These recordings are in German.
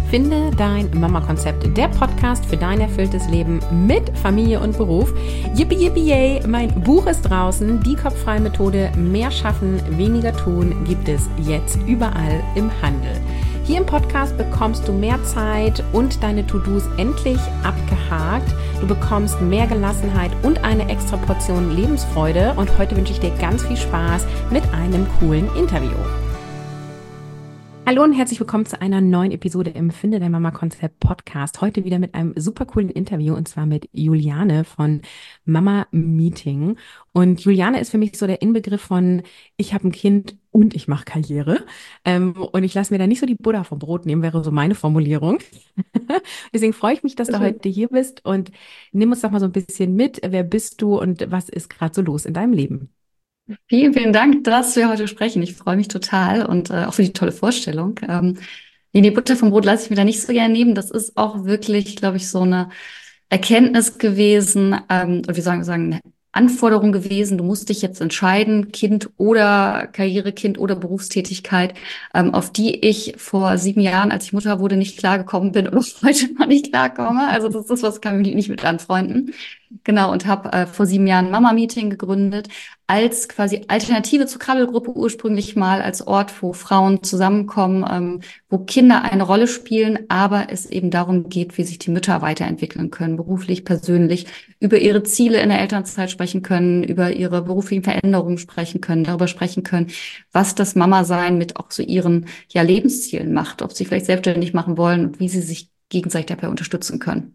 Finde dein Mama-Konzept, der Podcast für dein erfülltes Leben mit Familie und Beruf. Yippie, yippie, yay! Mein Buch ist draußen. Die kopffreie Methode Mehr schaffen, weniger tun gibt es jetzt überall im Handel. Hier im Podcast bekommst du mehr Zeit und deine To-Dos endlich abgehakt. Du bekommst mehr Gelassenheit und eine extra Portion Lebensfreude. Und heute wünsche ich dir ganz viel Spaß mit einem coolen Interview. Hallo und herzlich willkommen zu einer neuen Episode im Finde dein Mama-Konzept Podcast. Heute wieder mit einem super coolen Interview und zwar mit Juliane von Mama Meeting. Und Juliane ist für mich so der Inbegriff von, ich habe ein Kind und ich mache Karriere. Und ich lasse mir da nicht so die Butter vom Brot nehmen, wäre so meine Formulierung. Deswegen freue ich mich, dass du heute hier bist und nimm uns doch mal so ein bisschen mit. Wer bist du und was ist gerade so los in deinem Leben? Vielen, vielen Dank, dass wir heute sprechen. Ich freue mich total und auch für die tolle Vorstellung. Die Butter vom Brot lasse ich mir da nicht so gerne nehmen. Das ist auch wirklich, glaube ich, so eine Erkenntnis gewesen und wir sagen eine Anforderung gewesen. Du musst dich jetzt entscheiden, Kind oder Karriere, Kind oder Berufstätigkeit, auf die ich vor 7 Jahren, als ich Mutter wurde, nicht klargekommen bin und auch heute noch nicht klarkomme. Also das ist was, kann ich nicht mit anfreunden. Genau, und habe vor 7 Jahren Mama Meeting gegründet, als quasi Alternative zur Krabbelgruppe ursprünglich mal als Ort, wo Frauen zusammenkommen, wo Kinder eine Rolle spielen, aber es eben darum geht, wie sich die Mütter weiterentwickeln können, beruflich, persönlich, über ihre Ziele in der Elternzeit sprechen können, über ihre beruflichen Veränderungen sprechen können, darüber sprechen können, was das Mama-Sein mit auch so ihren Lebenszielen macht, ob sie vielleicht selbstständig machen wollen und wie sie sich gegenseitig dabei unterstützen können.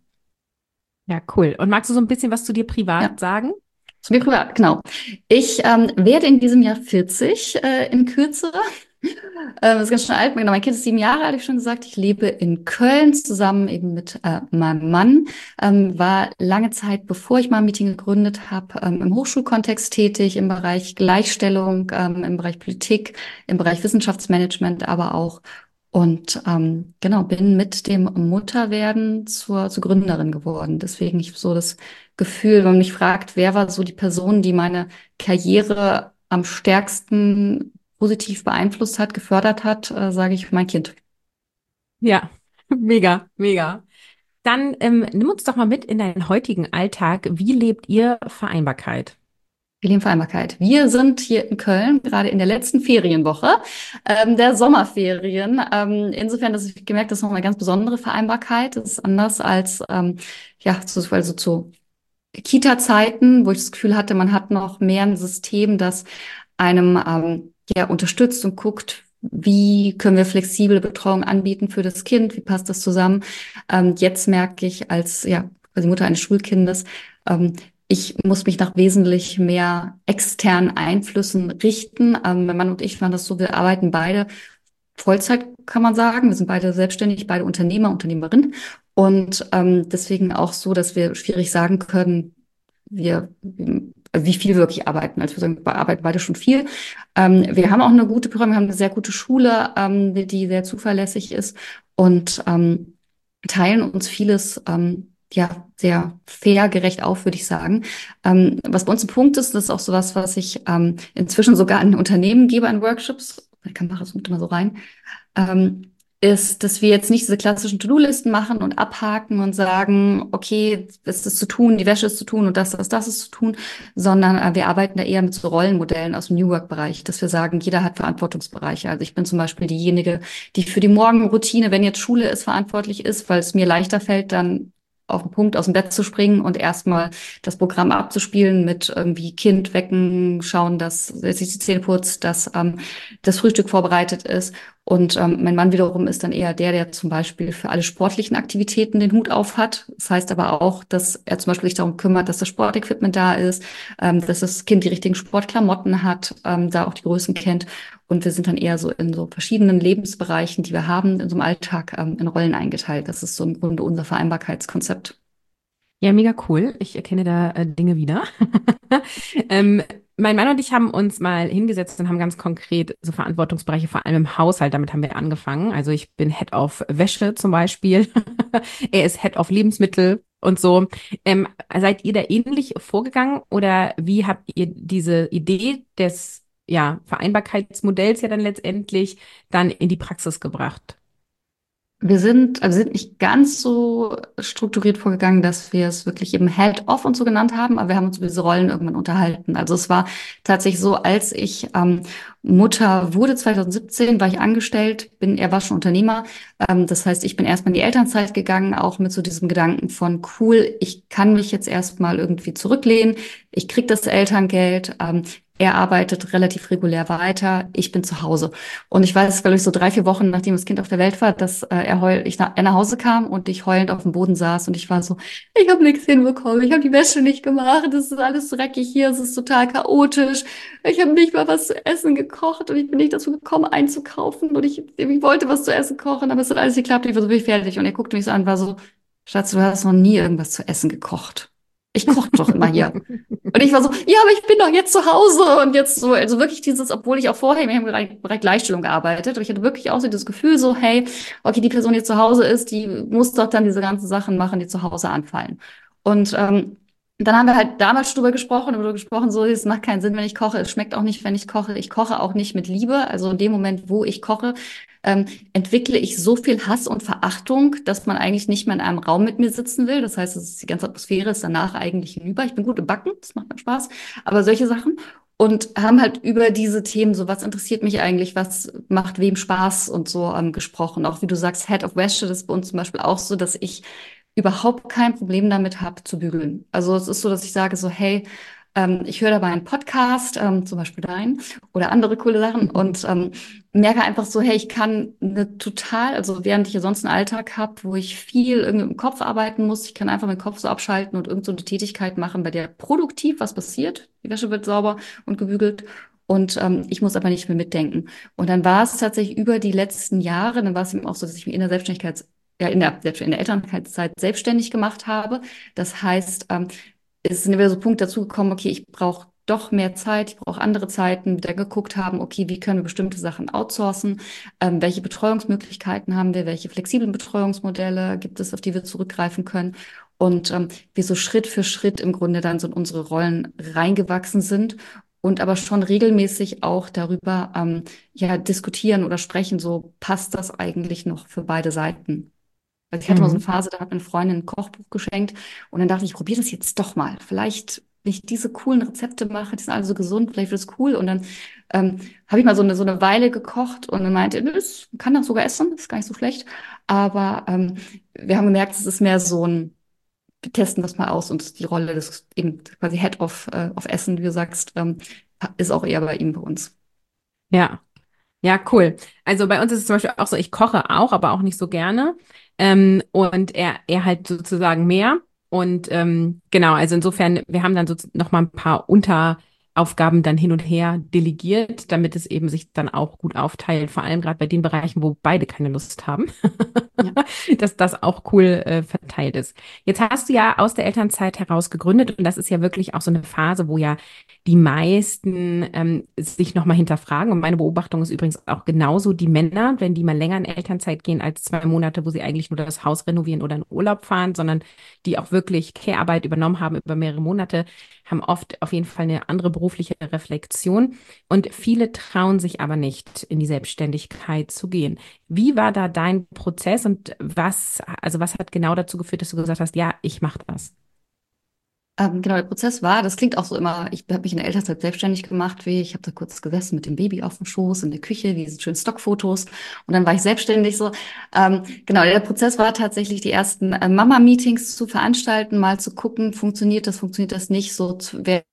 Ja, cool. Und magst du so ein bisschen was zu dir Ja. privat sagen? Zu mir privat, genau. Ich werde in diesem Jahr 40 in Kürze. Das ist ganz schön alt. Genau, mein Kind ist 7 Jahre alt, habe ich schon gesagt. Ich lebe in Köln zusammen eben mit meinem Mann. War lange Zeit, bevor ich mal ein Meeting gegründet habe, im Hochschulkontext tätig, im Bereich Gleichstellung, im Bereich Politik, im Bereich Wissenschaftsmanagement, aber auch. Und genau, bin mit dem Mutterwerden zur Gründerin geworden. Deswegen ich so das Gefühl, wenn man mich fragt, wer war so die Person, die meine Karriere am stärksten positiv beeinflusst hat, gefördert hat, sage ich mein Kind. Ja, mega, mega. Dann nimm uns doch mal mit in deinen heutigen Alltag. Wie lebt ihr Vereinbarkeit? Familienvereinbarkeit. Wir sind hier in Köln gerade in der letzten Ferienwoche der Sommerferien. Insofern, dass ich gemerkt, das ist noch eine ganz besondere Vereinbarkeit. Das ist anders als also zu Kita-Zeiten, wo ich das Gefühl hatte, man hat noch mehr ein System, das einem unterstützt und guckt, wie können wir flexible Betreuung anbieten für das Kind, wie passt das zusammen. Jetzt merke ich als quasi Mutter eines Schulkindes, ich muss mich nach wesentlich mehr externen Einflüssen richten. Mein Mann und ich machen das so, wir arbeiten beide Vollzeit, kann man sagen. Wir sind beide selbstständig, beide Unternehmer, Unternehmerinnen. Und deswegen auch so, dass wir schwierig sagen können, wie viel wir wirklich arbeiten. Also wir sagen, wir arbeiten beide schon viel. Wir haben auch eine gute Betreuung, wir haben eine sehr gute Schule, die sehr zuverlässig ist und teilen uns vieles sehr fair, gerecht auf, würde ich sagen. Was bei uns ein Punkt ist, das ist auch sowas, was ich inzwischen sogar an Unternehmen gebe, an Workshops. Die Kamera zoomt immer so rein. Ist, dass wir jetzt nicht diese klassischen To-Do-Listen machen und abhaken und sagen, okay, das ist zu tun, die Wäsche ist zu tun und das ist zu tun, sondern wir arbeiten da eher mit so Rollenmodellen aus dem New Work-Bereich, dass wir sagen, jeder hat Verantwortungsbereiche. Also ich bin zum Beispiel diejenige, die für die Morgenroutine, wenn jetzt Schule ist, verantwortlich ist, weil es mir leichter fällt, dann auf den Punkt aus dem Bett zu springen und erstmal das Programm abzuspielen mit irgendwie Kind wecken, schauen, dass sich die Zähne putzt, dass das Frühstück vorbereitet ist. Und mein Mann wiederum ist dann eher der zum Beispiel für alle sportlichen Aktivitäten den Hut auf hat. Das heißt aber auch, dass er zum Beispiel sich darum kümmert, dass das Sportequipment da ist, dass das Kind die richtigen Sportklamotten hat, da auch die Größen kennt. Und wir sind dann eher so in so verschiedenen Lebensbereichen, die wir haben, in so einem Alltag in Rollen eingeteilt. Das ist so im Grunde unser Vereinbarkeitskonzept. Ja, mega cool. Ich erkenne da Dinge wieder. Mein Mann und ich haben uns mal hingesetzt und haben ganz konkret so Verantwortungsbereiche, vor allem im Haushalt, damit haben wir angefangen. Also ich bin Head of Wäsche zum Beispiel. Er ist Head of Lebensmittel und so. Seid ihr da ähnlich vorgegangen oder wie habt ihr diese Idee des Vereinbarkeitsmodells ja dann letztendlich dann in die Praxis gebracht? Wir sind nicht ganz so strukturiert vorgegangen, dass wir es wirklich eben Head-Off und so genannt haben, aber wir haben uns über diese Rollen irgendwann unterhalten. Also es war tatsächlich so, als ich Mutter wurde 2017, war ich angestellt, er war schon Unternehmer. Das heißt, ich bin erstmal in die Elternzeit gegangen, auch mit so diesem Gedanken von, cool, ich kann mich jetzt erstmal irgendwie zurücklehnen, ich krieg das Elterngeld, er arbeitet relativ regulär weiter, ich bin zu Hause. Und ich weiß, glaube ich, so 3, 4 Wochen, nachdem das Kind auf der Welt war, dass er nach Hause kam und ich heulend auf dem Boden saß und ich war so, ich habe nichts hinbekommen, ich habe die Wäsche nicht gemacht, es ist alles dreckig hier, es ist total chaotisch, ich habe nicht mal was zu essen gekocht und ich bin nicht dazu gekommen, einzukaufen und ich wollte was zu essen kochen, aber es hat alles geklappt, ich war so wirklich fertig und er guckte mich so an, war so, Schatz, du hast noch nie irgendwas zu essen gekocht. Ich koche doch immer hier. Und ich war so, ja, aber ich bin doch jetzt zu Hause und jetzt so, also wirklich dieses, obwohl ich auch vorher im Bereich Gleichstellung gearbeitet, aber ich hatte wirklich auch so das Gefühl so, hey, okay, die Person, die zu Hause ist, die muss doch dann diese ganzen Sachen machen, die zu Hause anfallen. Und dann haben wir halt damals darüber gesprochen, so, es macht keinen Sinn, wenn ich koche, es schmeckt auch nicht, wenn ich koche, ich koche auch nicht mit Liebe. Also in dem Moment, wo ich koche, entwickle ich so viel Hass und Verachtung, dass man eigentlich nicht mehr in einem Raum mit mir sitzen will. Das heißt, die ganze Atmosphäre ist danach eigentlich hinüber. Ich bin gut im Backen, das macht mir Spaß, aber solche Sachen. Und haben halt über diese Themen, so was interessiert mich eigentlich, was macht wem Spaß und so gesprochen. Auch wie du sagst, Head of Wäsche, das ist bei uns zum Beispiel auch so, dass ich überhaupt kein Problem damit habe zu bügeln. Also es ist so, dass ich sage so, hey, ich höre dabei einen Podcast, zum Beispiel deinen oder andere coole Sachen und merke einfach so, hey, ich kann also während ich ja sonst einen Alltag habe, wo ich viel irgendwie im Kopf arbeiten muss, ich kann einfach meinen Kopf so abschalten und irgend so eine Tätigkeit machen, bei der produktiv was passiert. Die Wäsche wird sauber und gebügelt. Und ich muss aber nicht mehr mitdenken. Und dann war es tatsächlich über die letzten Jahre, dann war es eben auch so, dass ich mich in der Selbstständigkeit, ja, in der Elternzeitszeit selbstständig gemacht habe. Das heißt, es sind wieder so Punkte dazu gekommen, okay, ich brauche doch mehr Zeit, ich brauche andere Zeiten, wieder geguckt haben, okay, wie können wir bestimmte Sachen outsourcen, welche Betreuungsmöglichkeiten haben wir, welche flexiblen Betreuungsmodelle gibt es, auf die wir zurückgreifen können und wie so Schritt für Schritt im Grunde dann so in unsere Rollen reingewachsen sind und aber schon regelmäßig auch darüber ja diskutieren oder sprechen, so passt das eigentlich noch für beide Seiten. Also ich hatte mal so eine Mhm. Phase, da hat mir eine Freundin ein Kochbuch geschenkt und dann dachte ich probiere das jetzt doch mal. Vielleicht, wenn ich diese coolen Rezepte mache, die sind alle so gesund, vielleicht wird es cool. Und dann habe ich mal so eine Weile gekocht und dann meinte, nö, das kann das sogar essen, ist gar nicht so schlecht. Aber wir haben gemerkt, es ist mehr so ein, wir testen das mal aus und die Rolle des eben quasi Head of Essen, wie du sagst, ist auch eher bei ihm bei uns. Ja. Ja, cool. Also bei uns ist es zum Beispiel auch so, ich koche auch, aber auch nicht so gerne. Und er halt sozusagen mehr. Und genau, also insofern, wir haben dann so noch mal ein paar Unteraufgaben dann hin und her delegiert, damit es eben sich dann auch gut aufteilt, vor allem gerade bei den Bereichen, wo beide keine Lust haben, Ja. dass das auch cool verteilt ist. Jetzt hast du ja aus der Elternzeit heraus gegründet und das ist ja wirklich auch so eine Phase, wo ja die meisten sich nochmal hinterfragen. Und meine Beobachtung ist übrigens auch genauso, die Männer, wenn die mal länger in Elternzeit gehen als 2 Monate, wo sie eigentlich nur das Haus renovieren oder in Urlaub fahren, sondern die auch wirklich Care-Arbeit übernommen haben über mehrere Monate, haben oft auf jeden Fall eine andere berufliche Reflexion. Und viele trauen sich aber nicht, in die Selbstständigkeit zu gehen. Wie war da dein Prozess und also was hat genau dazu geführt, dass du gesagt hast, ja, ich mache das? Genau, der Prozess war, das klingt auch so immer, ich habe mich in der Elternzeit selbstständig gemacht, ich habe da kurz gesessen mit dem Baby auf dem Schoß in der Küche, wie diese schönen Stockfotos und dann war ich selbstständig so. Genau, der Prozess war tatsächlich die ersten Mama-Meetings zu veranstalten, mal zu gucken, funktioniert das nicht, so wer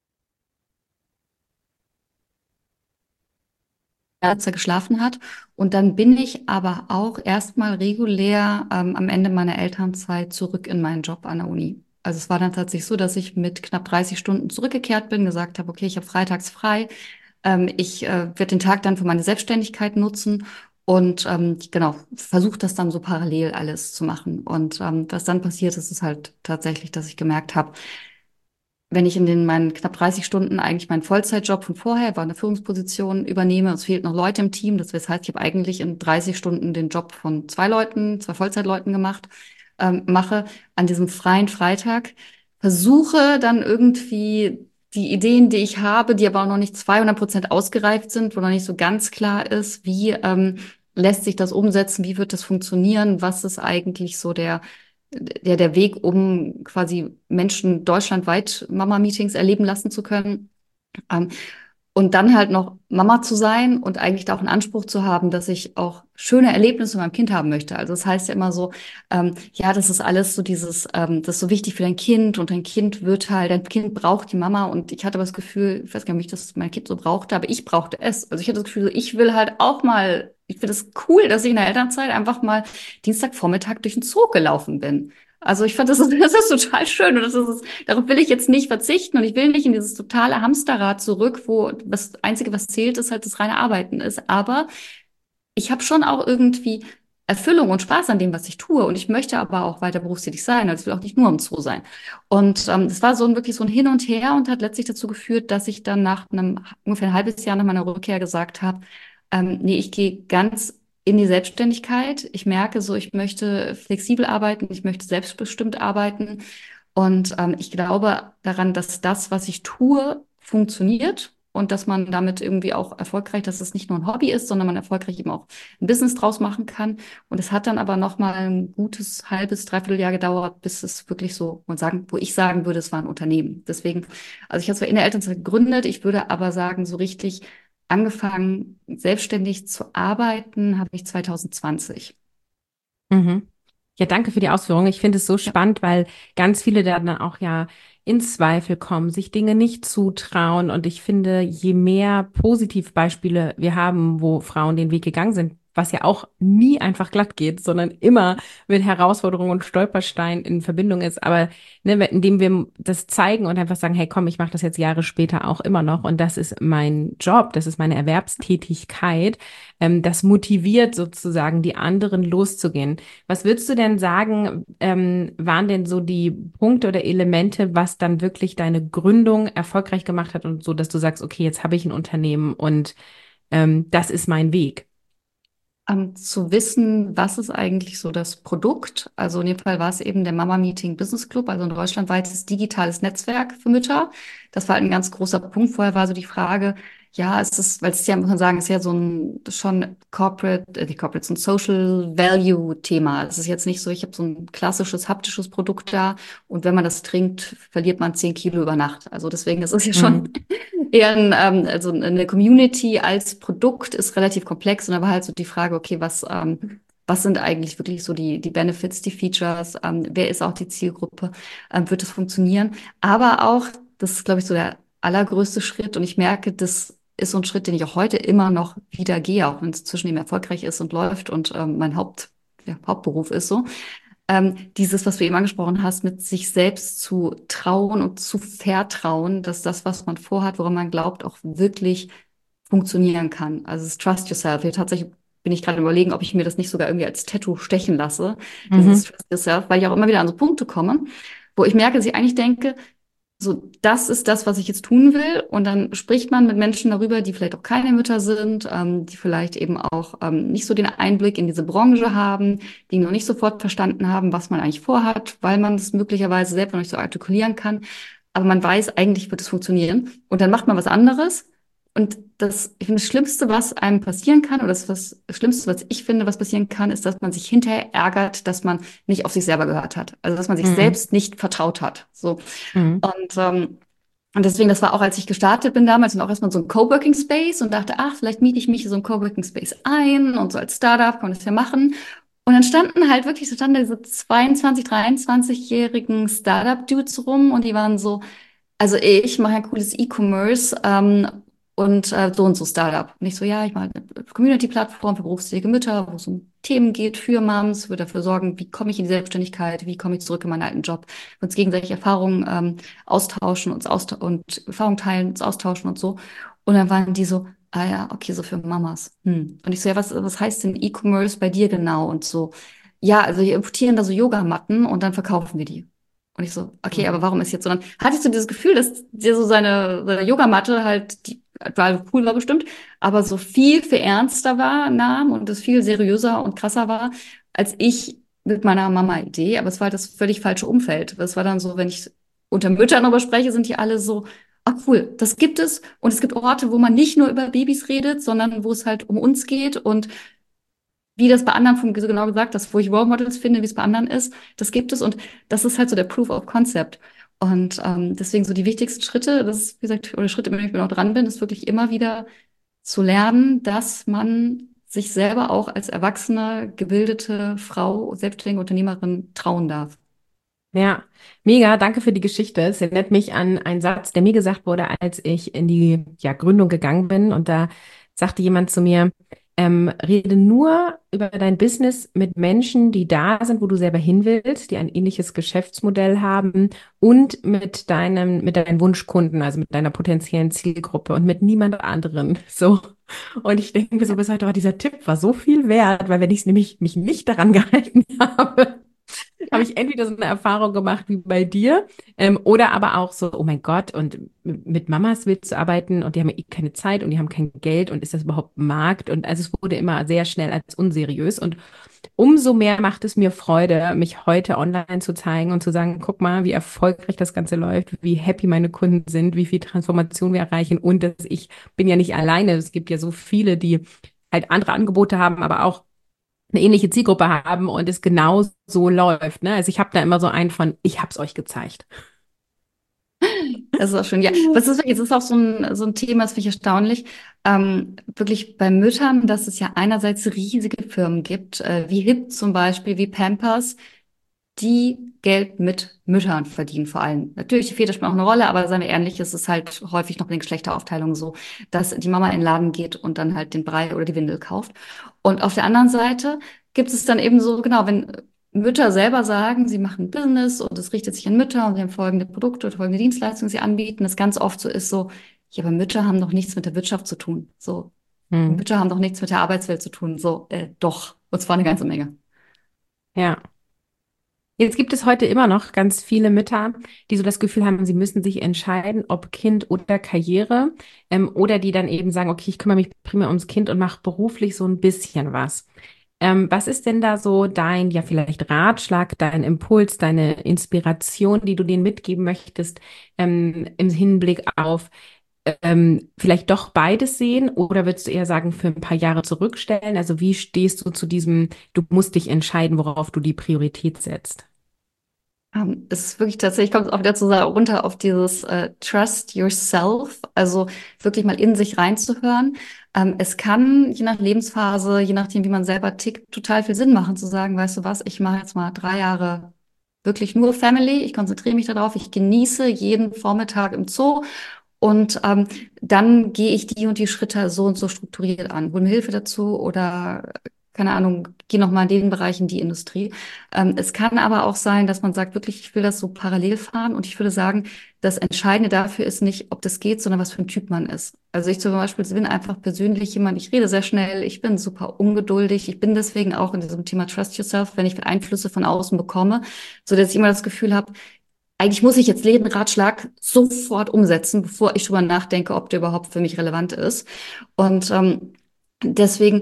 geschlafen hat. Und dann bin ich aber auch erstmal regulär am Ende meiner Elternzeit zurück in meinen Job an der Uni. Also es war dann tatsächlich so, dass ich mit knapp 30 Stunden zurückgekehrt bin, gesagt habe, okay, ich habe freitags frei. Ich werde den Tag dann für meine Selbstständigkeit nutzen und genau, versuche das dann so parallel alles zu machen. Und was dann passiert ist, ist halt tatsächlich, dass ich gemerkt habe, wenn ich in meinen knapp 30 Stunden eigentlich meinen Vollzeitjob von vorher, war eine Führungsposition, übernehme, es fehlt noch Leute im Team, das heißt, ich habe eigentlich in 30 Stunden den Job von 2 Leuten, 2 Vollzeitleuten gemacht, mache an diesem freien Freitag, versuche dann irgendwie die Ideen, die ich habe, die aber auch noch nicht 200% ausgereift sind, wo noch nicht so ganz klar ist, wie lässt sich das umsetzen? Wie wird das funktionieren? Was ist eigentlich so der Weg, um quasi Menschen deutschlandweit Mama-Meetings erleben lassen zu können? Ähm, und dann halt noch Mama zu sein und eigentlich da auch einen Anspruch zu haben, dass ich auch schöne Erlebnisse mit meinem Kind haben möchte. Also das heißt ja immer so, ja, das ist alles so das ist so wichtig für dein Kind und dein Kind braucht die Mama. Und ich hatte aber das Gefühl, ich weiß gar nicht, dass mein Kind so brauchte, aber ich brauchte es. Also ich hatte das Gefühl, ich will halt auch mal, ich finde es cool, dass ich in der Elternzeit einfach mal Dienstagvormittag durch den Zoo gelaufen bin. Also ich fand, das ist total schön und darauf will ich jetzt nicht verzichten und ich will nicht in dieses totale Hamsterrad zurück, wo das Einzige, was zählt, ist halt das reine Arbeiten ist. Aber ich habe schon auch irgendwie Erfüllung und Spaß an dem, was ich tue und ich möchte aber auch weiter berufstätig sein. Also ich will auch nicht nur im Zoo sein. Und es war wirklich so ein Hin und Her und hat letztlich dazu geführt, dass ich dann nach einem ungefähr ein halbes Jahr nach meiner Rückkehr gesagt habe, nee, ich gehe ganz in die Selbstständigkeit. Ich merke so, ich möchte flexibel arbeiten, ich möchte selbstbestimmt arbeiten. Und ich glaube daran, dass das, was ich tue, funktioniert und dass man damit irgendwie auch erfolgreich, dass es nicht nur ein Hobby ist, sondern man erfolgreich eben auch ein Business draus machen kann. Und es hat dann aber noch mal ein gutes halbes, dreiviertel Jahr gedauert, bis es wirklich so, wo ich sagen würde, es war ein Unternehmen. Deswegen, also ich habe zwar in der Elternzeit gegründet, ich würde aber sagen, so richtig angefangen, selbstständig zu arbeiten, habe ich 2020. Mhm. Ja, danke für die Ausführung. Ich finde es so Ja. spannend, weil ganz viele da dann auch ja in Zweifel kommen, sich Dinge nicht zutrauen. Und ich finde, je mehr Positivbeispiele wir haben, wo Frauen den Weg gegangen sind, was ja auch nie einfach glatt geht, sondern immer mit Herausforderungen und Stolpersteinen in Verbindung ist. Aber ne, indem wir das zeigen und einfach sagen, hey, komm, ich mache das jetzt Jahre später auch immer noch und das ist mein Job, das ist meine Erwerbstätigkeit, das motiviert sozusagen die anderen loszugehen. Was würdest du denn sagen, waren denn so die Punkte oder Elemente, was dann wirklich deine Gründung erfolgreich gemacht hat und so, dass du sagst, okay, jetzt habe ich ein Unternehmen und das ist mein Weg? Zu wissen, was ist eigentlich so das Produkt. Also in dem Fall war es eben der Mama Meeting Business Club, also ein deutschlandweites digitales Netzwerk für Mütter. Das war halt ein ganz großer Punkt. Vorher war so die Frage, ja, weil es ja, muss man sagen, ist ja so ein schon nicht Corporate, so ein Social Value Thema. Es ist jetzt nicht so, ich habe so ein klassisches haptisches Produkt da und wenn man das trinkt, verliert man 10 Kilo über Nacht. Also deswegen, das ist ja schon Mhm. eher also eine Community als Produkt ist relativ komplex und da war halt so die Frage, okay, was sind eigentlich wirklich so die Benefits, die Features, wer ist auch die Zielgruppe, wird das funktionieren? Aber auch, das ist, glaube ich, so der allergrößte Schritt und ich merke, das ist so ein Schritt, den ich auch heute immer noch wieder gehe, auch wenn es zwischendem erfolgreich ist und läuft und mein Hauptberuf ist so dieses, was du eben angesprochen hast, mit sich selbst zu trauen und zu vertrauen, dass das, was man vorhat, woran man glaubt, auch wirklich funktionieren kann. Also es ist Trust Yourself. Hier tatsächlich bin ich gerade überlegen, ob ich mir das nicht sogar irgendwie als Tattoo stechen lasse, dieses Mhm. Trust Yourself, weil ich auch immer wieder an so Punkte komme, wo ich merke, dass ich eigentlich denke, so, das ist das, was ich jetzt tun will. Und dann spricht man mit Menschen darüber, die vielleicht auch keine Mütter sind, die vielleicht eben auch nicht so den Einblick in diese Branche haben, die noch nicht sofort verstanden haben, was man eigentlich vorhat, weil man es möglicherweise selber noch nicht so artikulieren kann. Aber man weiß, eigentlich wird es funktionieren. Und dann macht man was anderes. Und ich finde, das Schlimmste, was einem passieren kann, oder das Schlimmste, was ich finde, was passieren kann, ist, dass man sich hinterher ärgert, dass man nicht auf sich selber gehört hat. Also, dass man sich Mhm. selbst nicht vertraut hat. So. Mhm. Und deswegen, das war auch, als ich gestartet bin damals und auch erstmal so ein Coworking Space und dachte, ach, vielleicht miete ich mich in so ein Coworking Space ein und so als Startup kann man das ja machen. Und dann standen halt wirklich, so standen diese 22, 23-jährigen Startup-Dudes rum und die waren so, also ich mache ein cooles E-Commerce und so Startup. Und ich so, ja, ich mache eine Community-Plattform für berufstätige Mütter, wo es um Themen geht für Moms, würde dafür sorgen, wie komme ich in die Selbstständigkeit, wie komme ich zurück in meinen alten Job, uns gegenseitig Erfahrungen austauschen, und Erfahrungen teilen, uns austauschen und so. Und dann waren die so, ah ja, okay, so für Mamas. Hm. Und ich so, ja, was heißt denn E-Commerce bei dir genau? Und so, ja, also wir importieren da so Yogamatten und dann verkaufen wir die. Und ich so, okay, aber Mhm. warum ist jetzt so? Dann hatte ich so dieses Gefühl, dass der so seine Yogamatte halt, die total cool war bestimmt, aber so viel ernster war, nahm und es viel seriöser und krasser war, als ich mit meiner Mama-Idee. Aber es war halt das völlig falsche Umfeld. Es war dann so, wenn ich unter Müttern darüber spreche, sind die alle so, ah cool, das gibt es. Und es gibt Orte, wo man nicht nur über Babys redet, sondern wo es halt um uns geht. Und wie das bei anderen, so genau gesagt, das, wo ich Role Models finde, wie es bei anderen ist, das gibt es und das ist halt so der Proof of Concept. Und deswegen so die wichtigsten Schritte, das ist, wie gesagt, oder Schritte, wenn ich noch dran bin, ist wirklich immer wieder zu lernen, dass man sich selber auch als erwachsene, gebildete Frau, selbstständige Unternehmerin trauen darf. Ja, mega, danke für die Geschichte. Es erinnert mich an einen Satz, der mir gesagt wurde, als ich in die Gründung gegangen bin. Und da sagte jemand zu mir, rede nur über dein Business mit Menschen, die da sind, wo du selber hin willst, die ein ähnliches Geschäftsmodell haben und mit deinen Wunschkunden, also mit deiner potenziellen Zielgruppe und mit niemand anderen. So. Und ich denke mir so bis heute, oh, dieser Tipp war so viel wert, weil wenn ich es nämlich mich nicht daran gehalten habe ich entweder so eine Erfahrung gemacht wie bei dir, oder aber auch so, oh mein Gott, und mit Mamas willst du arbeiten und die haben ja eh keine Zeit und die haben kein Geld und ist das überhaupt ein Markt? Und also es wurde immer sehr schnell als unseriös und umso mehr macht es mir Freude, mich heute online zu zeigen und zu sagen, guck mal, wie erfolgreich das Ganze läuft, wie happy meine Kunden sind, wie viel Transformation wir erreichen und dass ich bin ja nicht alleine. Es gibt ja so viele, die halt andere Angebote haben, aber auch eine ähnliche Zielgruppe haben und es genau so läuft. Ne? Also ich habe da immer so einen von, ich habe es euch gezeigt. Das ist auch schön, ja. Was ist wirklich, es ist auch so ein Thema, das finde ich erstaunlich. Wirklich bei Müttern, dass es ja einerseits riesige Firmen gibt, wie HIP zum Beispiel, wie Pampers, die Geld mit Müttern verdienen vor allem. Natürlich, die Väter spielen auch eine Rolle, aber seien wir ehrlich, es ist halt häufig noch in den Geschlechteraufteilungen so, dass die Mama in den Laden geht und dann halt den Brei oder die Windel kauft. Und auf der anderen Seite gibt es dann eben so, genau, wenn Mütter selber sagen, sie machen ein Business und es richtet sich an Mütter und sie haben folgende Produkte oder folgende Dienstleistungen, die sie anbieten, das ganz oft so ist so, ja, aber Mütter haben doch nichts mit der Wirtschaft zu tun. So, Hm. Mütter haben doch nichts mit der Arbeitswelt zu tun. So, doch. Und zwar eine ganze Menge. Ja. Jetzt gibt es heute immer noch ganz viele Mütter, die so das Gefühl haben, sie müssen sich entscheiden, ob Kind oder Karriere, oder die dann eben sagen, okay, ich kümmere mich primär ums Kind und mache beruflich so ein bisschen was. Was ist denn da so dein, ja, vielleicht Ratschlag, dein Impuls, deine Inspiration, die du denen mitgeben möchtest, im Hinblick auf vielleicht doch beides sehen oder würdest du eher sagen, für ein paar Jahre zurückstellen? Also wie stehst du zu diesem, du musst dich entscheiden, worauf du die Priorität setzt? Es ist wirklich tatsächlich, kommt es auch wieder so runter auf dieses Trust yourself, also wirklich mal in sich reinzuhören. Es kann, je nach Lebensphase, je nachdem, wie man selber tickt, total viel Sinn machen, zu sagen, weißt du was, ich mache jetzt mal 3 Jahre wirklich nur Family, ich konzentriere mich darauf, ich genieße jeden Vormittag im Zoo und dann gehe ich die und die Schritte so und so strukturiert an. Hol mir Hilfe dazu oder, keine Ahnung, gehe noch mal in den Bereich in die Industrie. Es kann aber auch sein, dass man sagt, wirklich, ich will das so parallel fahren. Und ich würde sagen, das Entscheidende dafür ist nicht, ob das geht, sondern was für ein Typ man ist. Also ich zum Beispiel bin einfach persönlich jemand, ich rede sehr schnell, ich bin super ungeduldig. Ich bin deswegen auch in diesem Thema Trust Yourself, wenn ich Einflüsse von außen bekomme, so dass ich immer das Gefühl habe, eigentlich muss ich jetzt jeden Ratschlag sofort umsetzen, bevor ich drüber nachdenke, ob der überhaupt für mich relevant ist. Und deswegen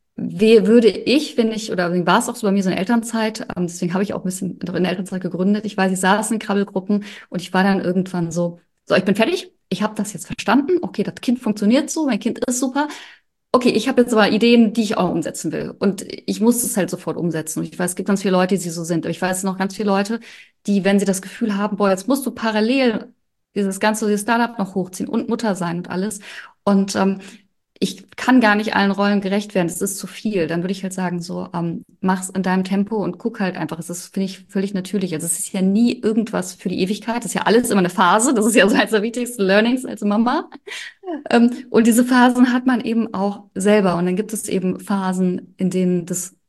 würde ich, wenn ich, oder war es auch so bei mir so in der Elternzeit, deswegen habe ich auch ein bisschen noch in der Elternzeit gegründet. Ich weiß, ich saß in Krabbelgruppen und ich war dann irgendwann so, so, ich bin fertig, ich habe das jetzt verstanden, okay, das Kind funktioniert so, mein Kind ist super. Okay, ich habe jetzt aber Ideen, die ich auch umsetzen will. Und ich muss es halt sofort umsetzen. Und ich weiß, es gibt ganz viele Leute, die so sind. Aber ich weiß noch ganz viele Leute, die, wenn sie das Gefühl haben, boah, jetzt musst du parallel dieses Startup noch hochziehen und Mutter sein und alles. Und ich kann gar nicht allen Rollen gerecht werden. Es ist zu viel. Dann würde ich halt sagen, so, mach's in deinem Tempo und guck halt einfach. Es ist, finde ich, völlig natürlich. Also es ist ja nie irgendwas für die Ewigkeit. Das ist ja alles immer eine Phase. Das ist ja so eines der wichtigsten Learnings als Mama. Und diese Phasen hat man eben auch selber. Und dann gibt es eben Phasen, in denen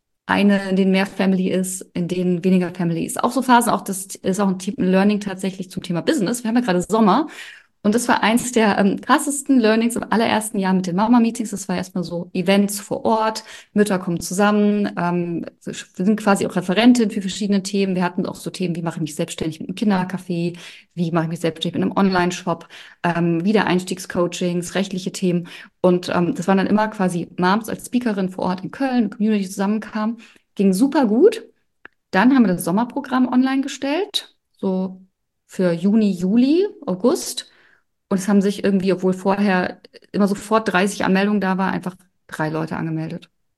in denen mehr Family ist, in denen weniger Family ist. Auch so Phasen, auch das ist auch ein Learning tatsächlich zum Thema Business. Wir haben ja gerade Sommer. Und das war eins der krassesten Learnings im allerersten Jahr mit den Mama-Meetings. Das war erstmal so Events vor Ort, Mütter kommen zusammen, wir sind quasi auch Referentin für verschiedene Themen. Wir hatten auch so Themen, wie mache ich mich selbstständig mit einem Kindercafé, wie mache ich mich selbstständig mit einem Online-Shop, Wiedereinstiegscoachings, rechtliche Themen. Und das waren dann immer quasi Moms als Speakerin vor Ort in Köln, eine Community zusammenkam. Ging super gut. Dann haben wir das Sommerprogramm online gestellt, so für Juni, Juli, August. Und es haben sich irgendwie, obwohl vorher immer sofort 30 Anmeldungen da war, einfach 3 Leute angemeldet.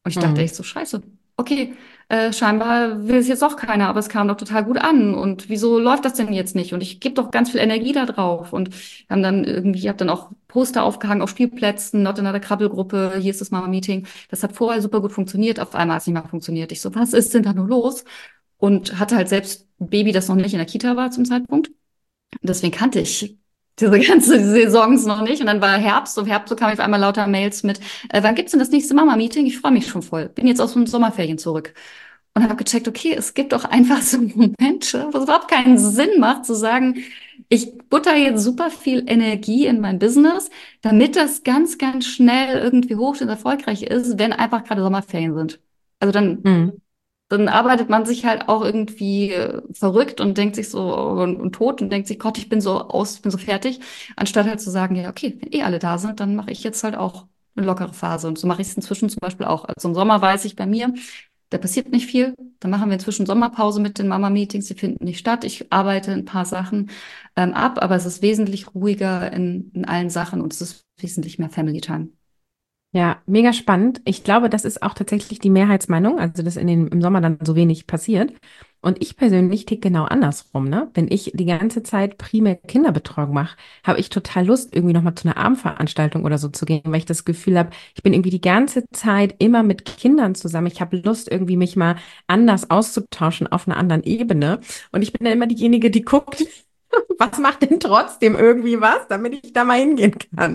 Und ich dachte Mhm. echt so, scheiße, okay, scheinbar will es jetzt doch keiner, aber es kam doch total gut an. Und wieso läuft das denn jetzt nicht? Und ich gebe doch ganz viel Energie da drauf. Und wir haben dann irgendwie, ich habe dann auch Poster aufgehangen auf Spielplätzen, not in einer Krabbelgruppe, hier ist das Mama-Meeting. Das hat vorher super gut funktioniert, auf einmal hat es nicht mehr funktioniert. Ich so, was ist denn da nur los? Und hatte halt selbst ein Baby, das noch nicht in der Kita war zum Zeitpunkt. Deswegen kannte ich diese ganze Saisons noch nicht. Und dann war Herbst. Und Herbst so kam ich auf einmal lauter Mails mit, wann gibt's denn das nächste Mama-Meeting? Ich freue mich schon voll. Bin jetzt aus den Sommerferien zurück. Und habe gecheckt, okay, es gibt doch einfach so Momente, wo es überhaupt keinen Sinn macht, zu sagen, ich butter jetzt super viel Energie in mein Business, damit das ganz, ganz schnell irgendwie hoch und erfolgreich ist, wenn einfach gerade Sommerferien sind. Also Mhm. dann arbeitet man sich halt auch irgendwie verrückt und denkt sich so und tot und denkt sich, Gott, ich bin so aus, ich bin so fertig, anstatt halt zu sagen, ja, okay, wenn eh alle da sind, dann mache ich jetzt halt auch eine lockere Phase. Und so mache ich es inzwischen zum Beispiel auch. Also im Sommer weiß ich bei mir, da passiert nicht viel. Dann machen wir inzwischen Sommerpause mit den Mama-Meetings, die finden nicht statt. Ich arbeite ein paar Sachen ab, aber es ist wesentlich ruhiger in allen Sachen und es ist wesentlich mehr Family Time. Ja, mega spannend. Ich glaube, das ist auch tatsächlich die Mehrheitsmeinung, also dass im Sommer dann so wenig passiert. Und ich persönlich tick genau andersrum, ne? Wenn ich die ganze Zeit primär Kinderbetreuung mache, habe ich total Lust, irgendwie nochmal zu einer Abendveranstaltung oder so zu gehen, weil ich das Gefühl habe, ich bin irgendwie die ganze Zeit immer mit Kindern zusammen. Ich habe Lust, irgendwie mich mal anders auszutauschen auf einer anderen Ebene. Und ich bin dann immer diejenige, die guckt, was macht denn trotzdem irgendwie was, damit ich da mal hingehen kann.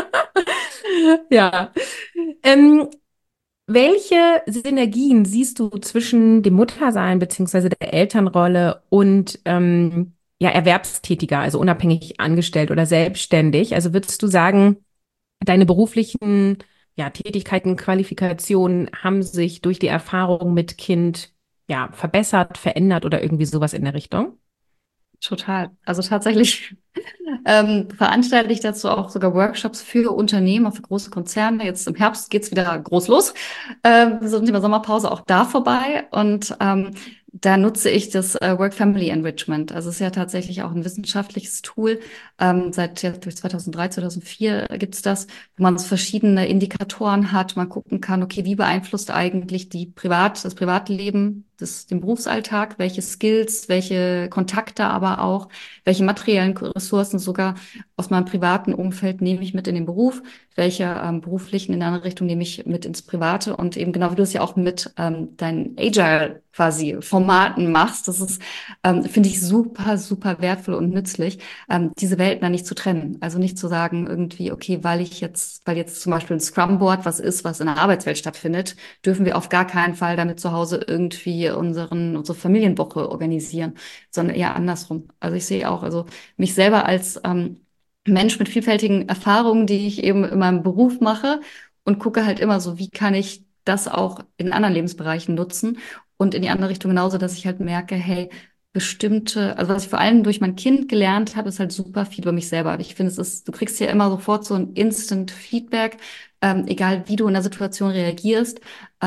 Ja. Ähm, welche Synergien siehst du zwischen dem Muttersein beziehungsweise der Elternrolle und ja, Erwerbstätiger, also unabhängig angestellt oder selbstständig? Also würdest du sagen, deine beruflichen ja, Tätigkeiten, Qualifikationen haben sich durch die Erfahrung mit Kind ja, verbessert, verändert oder irgendwie sowas in der Richtung? Total. Also tatsächlich veranstalte ich dazu auch sogar Workshops für Unternehmen, auch für große Konzerne. Jetzt im Herbst geht's wieder groß los. Wir sind in der Sommerpause auch da vorbei und da nutze ich das Work-Family Enrichment. Also es ist ja tatsächlich auch ein wissenschaftliches Tool. Seit ja, durch 2003, 2004 gibt's das, wo man so verschiedene Indikatoren hat. Man gucken kann, okay, wie beeinflusst eigentlich das Privatleben, den Berufsalltag, welche Skills, welche Kontakte aber auch, welche materiellen Ressourcen sogar aus meinem privaten Umfeld nehme ich mit in den Beruf, welche beruflichen in der anderen Richtung nehme ich mit ins Private und eben genau wie du es ja auch mit deinen Agile quasi Formaten machst. Das ist, finde ich, super, super wertvoll und nützlich, diese Welten dann nicht zu trennen. Also nicht zu sagen irgendwie, okay, weil jetzt zum Beispiel ein Scrum-Board was ist, was in der Arbeitswelt stattfindet, dürfen wir auf gar keinen Fall damit zu Hause irgendwie unsere Familienwoche organisieren, sondern eher andersrum. Also ich sehe auch, also mich selber als Mensch mit vielfältigen Erfahrungen, die ich eben in meinem Beruf mache und gucke halt immer so, wie kann ich das auch in anderen Lebensbereichen nutzen und in die andere Richtung genauso, dass ich halt merke, hey, also was ich vor allem durch mein Kind gelernt habe, ist halt super viel über mich selber. Ich finde, du kriegst ja immer sofort so ein Instant Feedback, egal wie du in der Situation reagierst.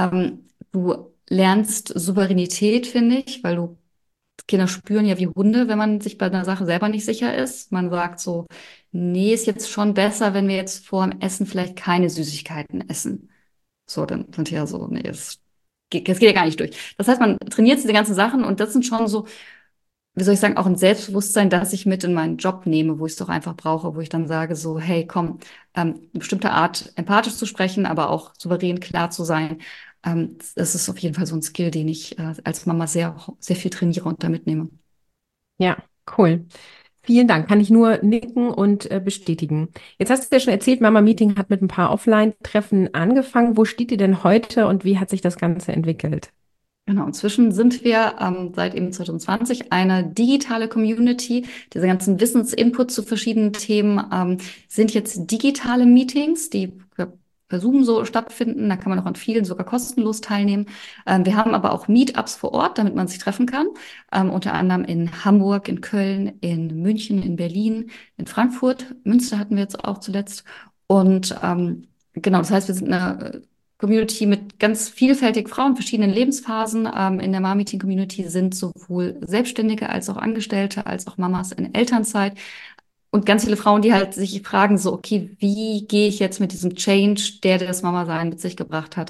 Du lernst Souveränität, finde ich, weil Kinder spüren ja wie Hunde, wenn man sich bei einer Sache selber nicht sicher ist. Man sagt so, nee, ist jetzt schon besser, wenn wir jetzt vor dem Essen vielleicht keine Süßigkeiten essen. So, dann sind die ja so, nee, das geht ja gar nicht durch. Das heißt, man trainiert diese ganzen Sachen und das sind schon so, wie soll ich sagen, auch ein Selbstbewusstsein, das ich mit in meinen Job nehme, wo ich es doch einfach brauche, wo ich dann sage so, hey, komm, eine bestimmte Art empathisch zu sprechen, aber auch souverän klar zu sein. Das ist auf jeden Fall so ein Skill, den ich als Mama sehr, sehr viel trainiere und da mitnehme. Ja, cool. Vielen Dank. Kann ich nur nicken und bestätigen. Jetzt hast du ja schon erzählt, Mama Meeting hat mit ein paar Offline-Treffen angefangen. Wo steht ihr denn heute und wie hat sich das Ganze entwickelt? Genau, inzwischen sind wir seit eben 2020 eine digitale Community. Diese ganzen Wissensinput zu verschiedenen Themen sind jetzt digitale Meetings, die per Zoom so stattfinden. Da kann man auch an vielen sogar kostenlos teilnehmen. Wir haben aber auch Meetups vor Ort, damit man sich treffen kann. Unter anderem in Hamburg, in Köln, in München, in Berlin, in Frankfurt. Münster hatten wir jetzt auch zuletzt. Und genau, das heißt, wir sind eine Community mit ganz vielfältigen Frauen, verschiedenen Lebensphasen. In der Mom-Meeting-Community sind sowohl Selbstständige als auch Angestellte, als auch Mamas in Elternzeit. Und ganz viele Frauen, die halt sich fragen, so, okay, wie gehe ich jetzt mit diesem Change, der das Mama-Sein mit sich gebracht hat?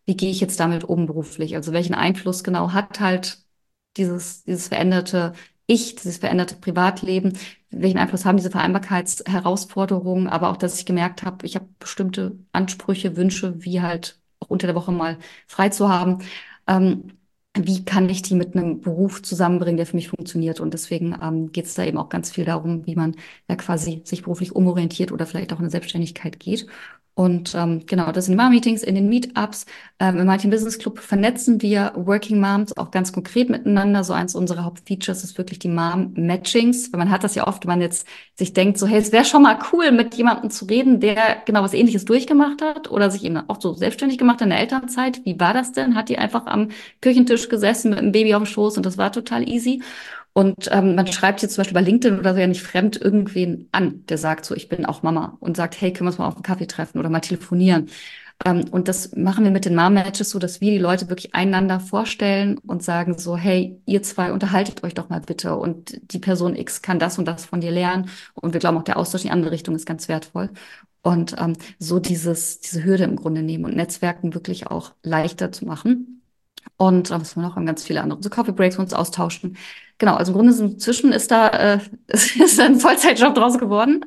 wie gehe ich jetzt damit um beruflich? Also welchen Einfluss genau hat halt dieses veränderte Ich, dieses veränderte Privatleben? Welchen Einfluss haben diese Vereinbarkeitsherausforderungen? Aber auch, dass ich gemerkt habe, ich habe bestimmte Ansprüche, Wünsche, wie halt auch unter der Woche mal frei zu haben. Ähm, Wie kann ich die mit einem Beruf zusammenbringen, der für mich funktioniert? Und deswegen geht es da eben auch ganz viel darum, wie man ja quasi sich beruflich umorientiert oder vielleicht auch in eine Selbstständigkeit geht. Und genau, das sind Mom-Meetings in den Meetups. Im Martin Business Club vernetzen wir Working Moms auch ganz konkret miteinander. So eins unserer Hauptfeatures ist wirklich die Mom-Matchings. Weil man hat das ja oft, wenn man jetzt sich denkt, so, hey, es wäre schon mal cool, mit jemandem zu reden, der genau was Ähnliches durchgemacht hat oder sich eben auch so selbstständig gemacht in der Elternzeit. Wie war das denn? Hat die einfach am Küchentisch gesessen mit dem Baby auf dem Schoß und das war total easy? Und man schreibt jetzt zum Beispiel bei LinkedIn oder so ja nicht fremd irgendwen an, der sagt so, ich bin auch Mama und sagt, hey, können wir uns mal auf einen Kaffee treffen oder mal telefonieren. Und das machen wir mit den Mom-Matches so, dass wir die Leute wirklich einander vorstellen und sagen so, hey, ihr zwei unterhaltet euch doch mal bitte und die Person X kann das und das von dir lernen. Und wir glauben auch, der Austausch in die andere Richtung ist ganz wertvoll. Und so diese Hürde im Grunde nehmen und Netzwerken wirklich auch leichter zu machen. Und was wir noch haben, ganz viele andere, so Coffee Breaks, wo wir uns austauschen. Genau, also im Grunde inzwischen ist da ist da ein Vollzeitjob draus geworden.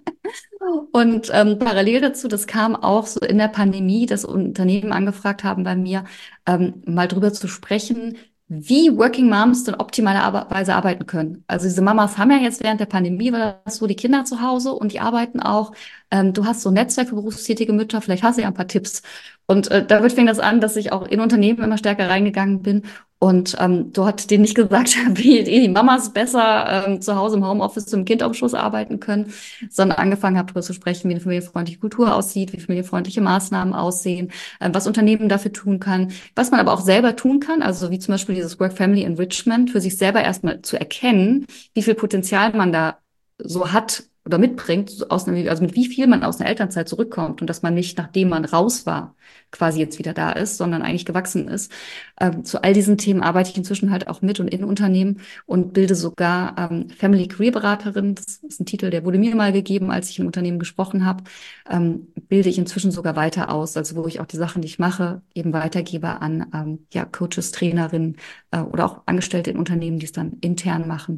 Und parallel dazu, das kam auch so in der Pandemie, dass Unternehmen angefragt haben bei mir, mal drüber zu sprechen, wie Working Moms denn optimalerweise arbeiten können. Also diese Mamas haben ja jetzt während der Pandemie, war das so, die Kinder zu Hause und die arbeiten auch. Du hast so ein Netzwerk für berufstätige Mütter, vielleicht hast du ja ein paar Tipps. Und damit fing das an, dass ich auch in Unternehmen immer stärker reingegangen bin und dort denen nicht gesagt habe, wie die Mamas besser zu Hause im Homeoffice mit dem Kind auf dem Schoß arbeiten können, sondern angefangen habe, darüber zu sprechen, wie eine familienfreundliche Kultur aussieht, wie familienfreundliche Maßnahmen aussehen, was Unternehmen dafür tun kann, was man aber auch selber tun kann, also wie zum Beispiel dieses Work-Family Enrichment, für sich selber erstmal zu erkennen, wie viel Potenzial man da so hat oder mitbringt, also mit wie viel man aus einer Elternzeit zurückkommt und dass man nicht, nachdem man raus war, quasi jetzt wieder da ist, sondern eigentlich gewachsen ist. Zu all diesen Themen arbeite ich inzwischen halt auch mit und in Unternehmen und bilde sogar Family Career Beraterin. Das ist ein Titel, der wurde mir mal gegeben, als ich im Unternehmen gesprochen habe. Bilde ich inzwischen sogar weiter aus, also wo ich auch die Sachen, die ich mache, eben weitergebe an ja, Coaches, Trainerinnen oder auch Angestellte in Unternehmen, die es dann intern machen,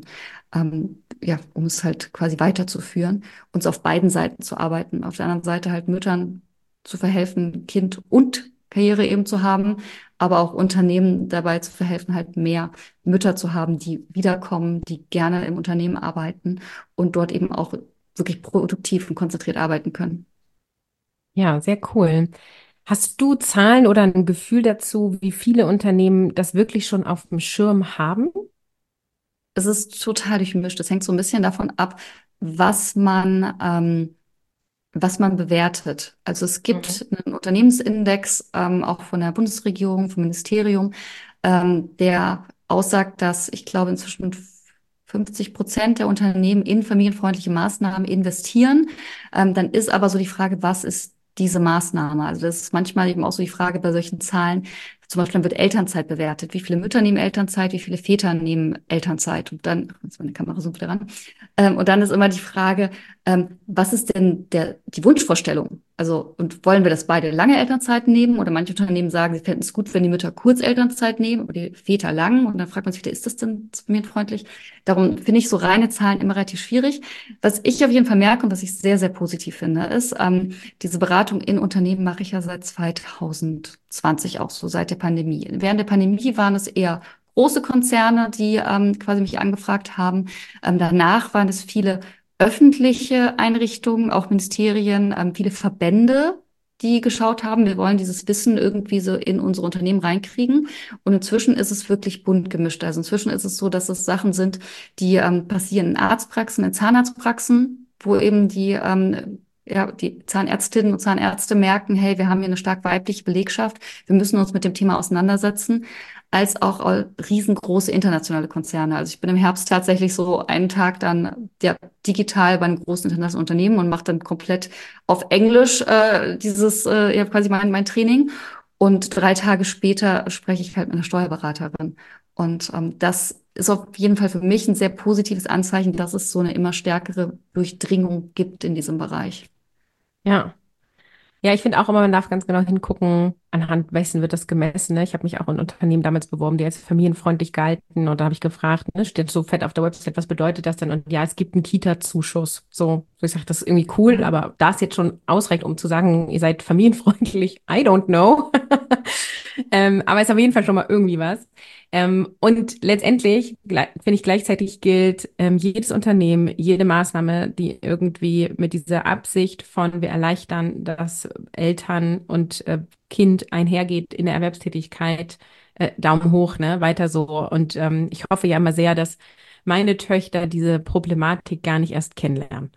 ja, um es halt quasi weiterzuführen, uns auf beiden Seiten zu arbeiten. Auf der anderen Seite halt Müttern zu verhelfen, Kind und Karriere eben zu haben, aber auch Unternehmen dabei zu verhelfen, halt mehr Mütter zu haben, die wiederkommen, die gerne im Unternehmen arbeiten und dort eben auch wirklich produktiv und konzentriert arbeiten können. Ja, sehr cool. Hast du Zahlen oder ein Gefühl dazu, wie viele Unternehmen das wirklich schon auf dem Schirm haben? Es ist total durchmischt. Es hängt so ein bisschen davon ab, was was man bewertet. Also es Mhm. gibt einen Unternehmensindex, auch von der Bundesregierung, vom Ministerium, der aussagt, dass ich glaube inzwischen 50% der Unternehmen in familienfreundliche Maßnahmen investieren. Dann ist aber so die Frage, was ist diese Maßnahme? Also das ist manchmal eben auch so die Frage bei solchen Zahlen. Zum Beispiel dann wird Elternzeit bewertet. Wie viele Mütter nehmen Elternzeit? Wie viele Väter nehmen Elternzeit? Und dann, jetzt meine Kamera so wieder ran. Und dann ist immer die Frage, was ist denn die Wunschvorstellung? Also, und wollen wir, dass beide lange Elternzeit nehmen? Oder manche Unternehmen sagen, sie fänden es gut, wenn die Mütter kurz Elternzeit nehmen, aber die Väter lang. Und dann fragt man sich wieder, ist das denn familienfreundlich? Darum finde ich so reine Zahlen immer relativ schwierig. Was ich auf jeden Fall merke und was ich sehr, sehr positiv finde, ist, diese Beratung in Unternehmen mache ich ja seit 2020 auch so, seit der Pandemie. Während der Pandemie waren es eher große Konzerne, die quasi mich angefragt haben. Danach waren es viele öffentliche Einrichtungen, auch Ministerien, viele Verbände, die geschaut haben, wir wollen dieses Wissen irgendwie so in unsere Unternehmen reinkriegen. Und inzwischen ist es wirklich bunt gemischt. Also inzwischen ist es so, dass es Sachen sind, die passieren in Arztpraxen, in Zahnarztpraxen, wo eben ja, die Zahnärztinnen und Zahnärzte merken, hey, wir haben hier eine stark weibliche Belegschaft, wir müssen uns mit dem Thema auseinandersetzen, als auch riesengroße internationale Konzerne. Also ich bin im Herbst tatsächlich so einen Tag dann ja, digital bei einem großen internationalen Unternehmen und mache dann komplett auf Englisch ja, quasi mein Training. Und 3 Tage später spreche ich halt mit einer Steuerberaterin. Und das ist auf jeden Fall für mich ein sehr positives Anzeichen, dass es so eine immer stärkere Durchdringung gibt in diesem Bereich. Ja. Ja, ich finde auch immer, man darf ganz genau hingucken, anhand wessen wird das gemessen? Ne? Ich habe mich auch in Unternehmen damals beworben, die als familienfreundlich galten. Und da habe ich gefragt, ne, steht so fett auf der Website, was bedeutet das denn? Und ja, es gibt einen Kita-Zuschuss. So, ich sage, das ist irgendwie cool, aber da es jetzt schon ausreicht, um zu sagen, ihr seid familienfreundlich, I don't know. Aber es ist auf jeden Fall schon mal irgendwie was. Und letztendlich, finde ich, gleichzeitig gilt, jedes Unternehmen, jede Maßnahme, die irgendwie mit dieser Absicht von wir erleichtern, dass Eltern und Kind einhergeht in der Erwerbstätigkeit, Daumen hoch, ne, weiter so. Und ich hoffe ja immer sehr, dass meine Töchter diese Problematik gar nicht erst kennenlernen.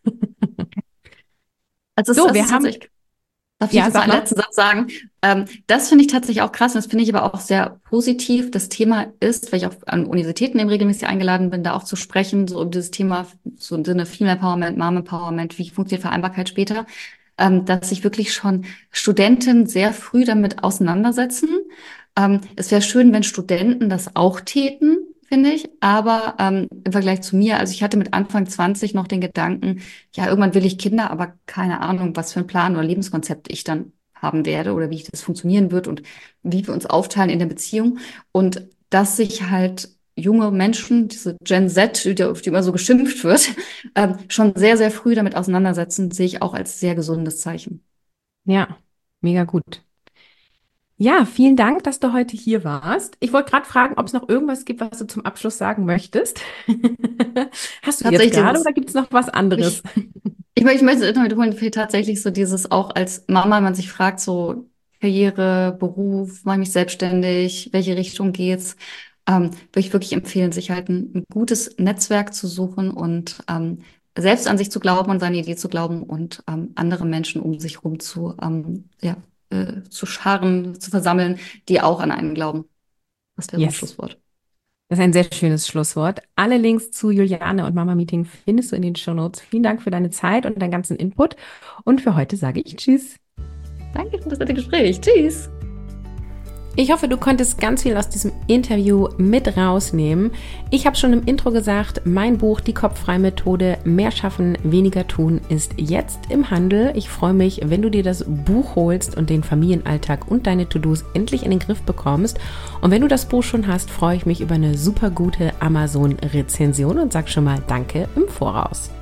Also So, es wir ist haben, tatsächlich, darf ich ja, jetzt noch sag einen mal. letzten Satz sagen? Das finde ich tatsächlich auch krass und das finde ich aber auch sehr positiv. Das Thema ist, weil ich auch an Universitäten eben regelmäßig eingeladen bin, da auch zu sprechen, so um dieses Thema, so im Sinne Female Empowerment, Mom Empowerment, wie funktioniert Vereinbarkeit später, dass sich wirklich schon Studenten sehr früh damit auseinandersetzen. Es wäre schön, wenn Studenten das auch täten, finde ich. Aber im Vergleich zu mir, also ich hatte mit Anfang 20 noch den Gedanken, ja, irgendwann will ich Kinder, aber keine Ahnung, was für einen Plan oder Lebenskonzept ich dann haben werde oder wie das funktionieren wird und wie wir uns aufteilen in der Beziehung. Und dass sich halt junge Menschen, diese Gen Z, auf die immer so geschimpft wird, schon sehr, sehr früh damit auseinandersetzen, sehe ich auch als sehr gesundes Zeichen. Ja, mega gut. Ja, vielen Dank, dass du heute hier warst. Ich wollte gerade fragen, ob es noch irgendwas gibt, was du zum Abschluss sagen möchtest. Hast du jetzt Tatsächlich gerade dieses, oder gibt es noch was anderes? ich, ich möchte noch wiederholen, tatsächlich so dieses auch als Mama, man sich fragt, so Karriere, Beruf, mache ich mich selbstständig, welche Richtung geht's? Würde ich wirklich empfehlen, sich halt ein gutes Netzwerk zu suchen und selbst an sich zu glauben und seine Idee zu glauben und andere Menschen um sich herum zu scharen, zu versammeln, die auch an einen glauben. Das wäre so ein Yes, Schlusswort. das ist ein sehr schönes Schlusswort. Alle Links zu Juliane und Mama Meeting findest du in den Shownotes. Vielen Dank für deine Zeit und deinen ganzen Input. Und für heute sage ich Tschüss. Danke für das nette Gespräch. Tschüss. Ich hoffe, du konntest ganz viel aus diesem Interview mit rausnehmen. Ich habe schon im Intro gesagt, mein Buch Die Kopffrei-Methode Mehr schaffen, weniger tun ist jetzt im Handel. Ich freue mich, wenn du dir das Buch holst und den Familienalltag und deine To-Dos endlich in den Griff bekommst. Und wenn du das Buch schon hast, freue ich mich über eine super gute Amazon-Rezension und sag schon mal Danke im Voraus.